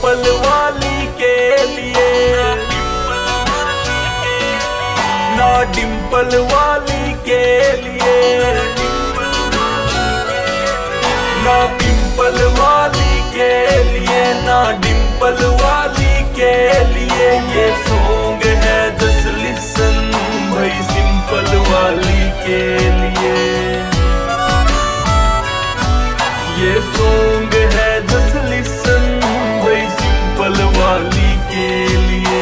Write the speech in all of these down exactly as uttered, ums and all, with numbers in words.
डिंपल वाली के लिए, ना डिंपल वाली के लिए, ना डिंपल वाली के लिए, ना डिंपल वाली के लिए। ये सॉन्ग है जस्ट लिसन भाई सिंपल वाली के लिए, ये सॉन्ग है जस्ट लिसन भाई सिंपल वाली के लिए।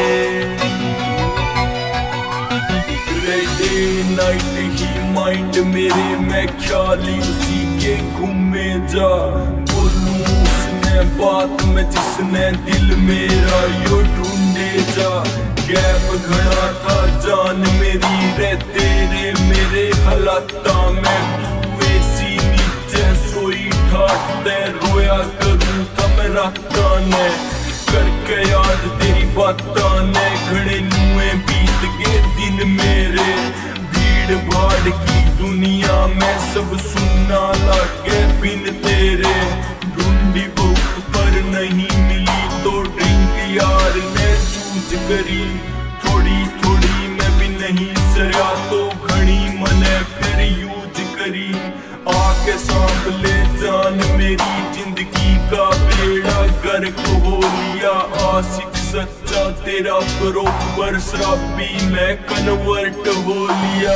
डे नाइट ही माइंड मेरे में ख्याली उसी के घूमे जा, बोलूं उसने बात में जिसने दिल मेरा यो ढूंढे जा। गैप घड़ा था जान मेरी रे तेरे मेरे हालाता में, तू ऐसी नीचे सोई ठाटते रोया करूं था मैं राता ने, करके याद तेरी बातां ने घड़े नुए बीत गए दिन मेरे। भीड़ भाड़ की दुनिया में सब सुनना लागे बिन तेरे, ढूंढी बुक पर नहीं मिली तो ड्रिंक यार ने चूज करी, थोड़ी थोड़ी मैं भी नहीं सरया तो घनी मने फिर यूज करी। आके सांप ले जान मेरी जिंदगी का बेड़ा गर्क हो लिया, आशिक सच्चा तेरा बरोबर शराबी मैं कन्वर्ट हो लिया।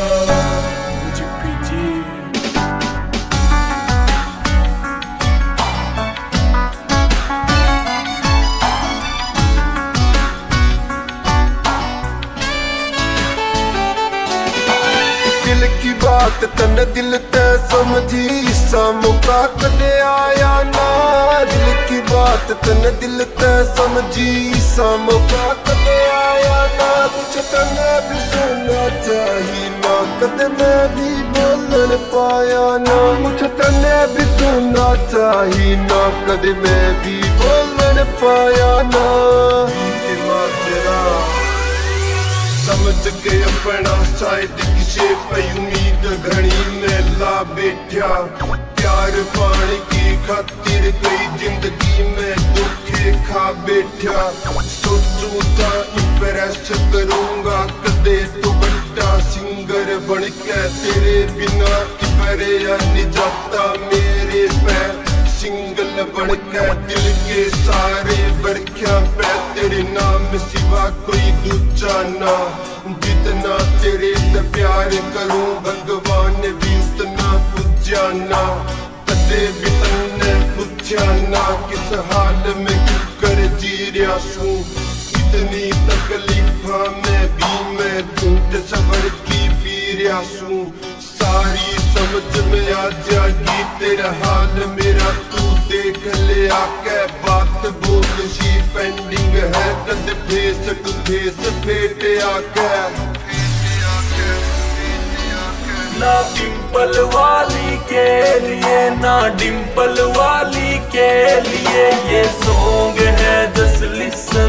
दिल की बात तन दिल ते समझी सा मौका कदे आया ना, दिल की बात तन दिल ते समझी सा मौका कदे आया ना। कुछ तने भी सुनना चाहिए ना कदे मैं भी बोलन पाया ना, कुछ तने भी सुनना चाहिए ना कदे मैं भी बोलन पाया ना। समझ के अपना शायद किसे पे उम्मीद घड़ी में ला बैठा, प्यार पाने की खातिर कई जिंदगी में धोखे खा बैठा। सोचूं था इम्प्रेस करूंगा कदे तो बड़ा सिंगर बन के, तेरे बिना इबरे या नहीं जाता मेरे पैर। सिंगल बन के दिल के सारे बड़खियां पे तेरे नाम सिवा कोई दूजा ना, जितना तेरे से प्यार करूं भगवान भी उतना पूज्या ना। कदे भी तन्ने पूछा ना किस हाल में क्यों कर जी रहा सूं, इतनी तकलीफा में भी मैं ढूंढ सबर की पी रहा सूं। सारी समझ में आ जाएगी तेरा हाल मेरा, तू देख ले आके बात बोल सी पेंडिंग है कद फेस टू फेस फेट आके। ना डिंपल वाली के लिए, ना डिंपल वाली के लिए, ये सॉन्ग है जस्ट लिसन